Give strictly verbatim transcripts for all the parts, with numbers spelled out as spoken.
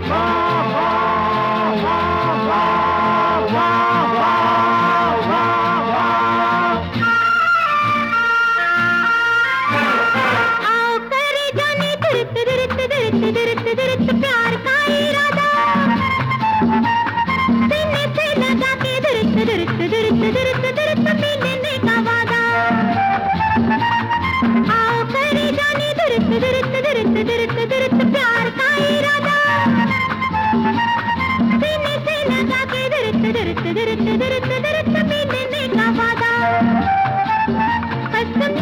प्यार का इरादा सीने से लगा के दर्द दर्द दर्द दर्द दर्द मिलने का वादा आओ करे जाने दर्द दर्द दर्द दर्द दर्द प्यार का इरादा सीने से लगा के दर्द दर्द दर्द दर्द दर्द मिलने का वादा कसम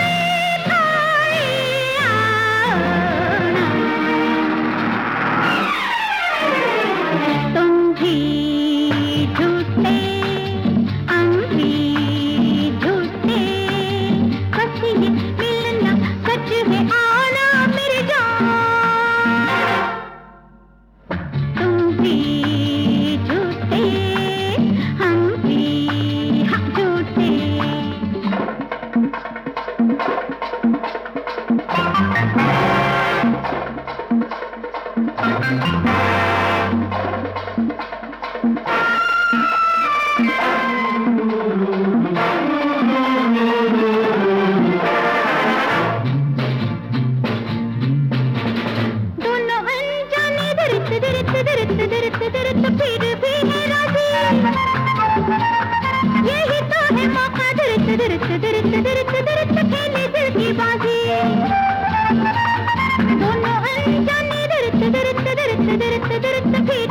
यही तो है मौका दर्द दर्द दर्द दर्द दर्द खेले दिल की बाजी दोनों अनजाने दर्द दर्द दर्द दर्द दर्द